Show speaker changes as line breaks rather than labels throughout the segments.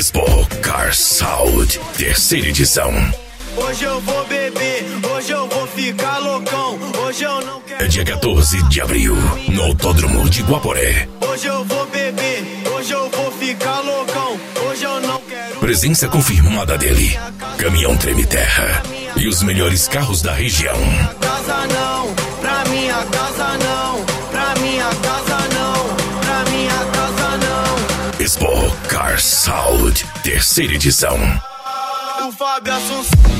Expo Car Sound, terceira edição.
Hoje eu vou beber, hoje eu vou ficar loucão. Hoje eu não quero.
É dia 14 de abril, no Autódromo de Guaporé.
Hoje eu vou beber, hoje eu vou ficar loucão. Hoje eu não quero.
Presença confirmada dele, Caminhão Treme Terra e os melhores carros da região.
Casa não, pra minha casa não, pra minha casa não, pra minha casa não.
Expo Car Sound, terceira edição.
O Fábio Assunção.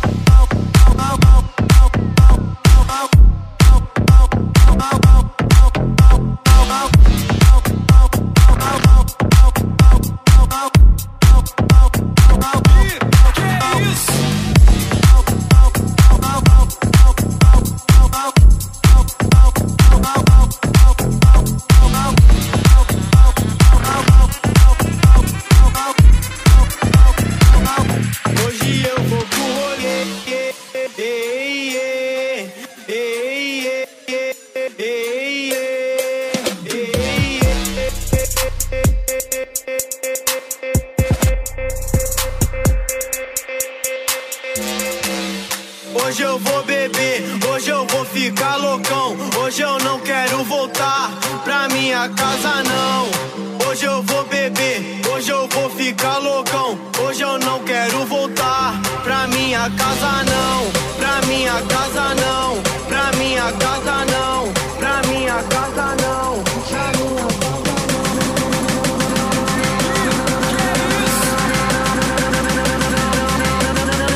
Hoje eu vou beber, hoje eu vou ficar loucão. Hoje eu não quero voltar pra minha casa não. Hoje eu vou beber, hoje eu vou ficar loucão. Hoje eu não quero voltar pra minha casa não. Pra minha casa não, pra minha casa não, pra minha casa não, pra minha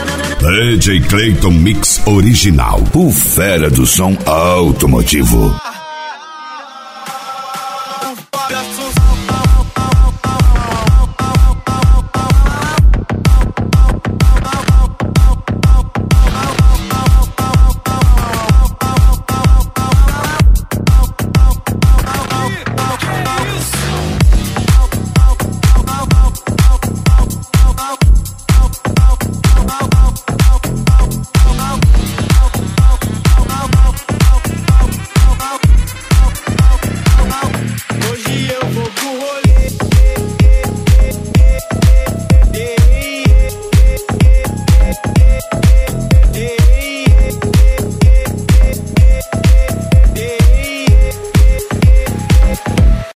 DJ Clayton Mix Original, o fera do som automotivo.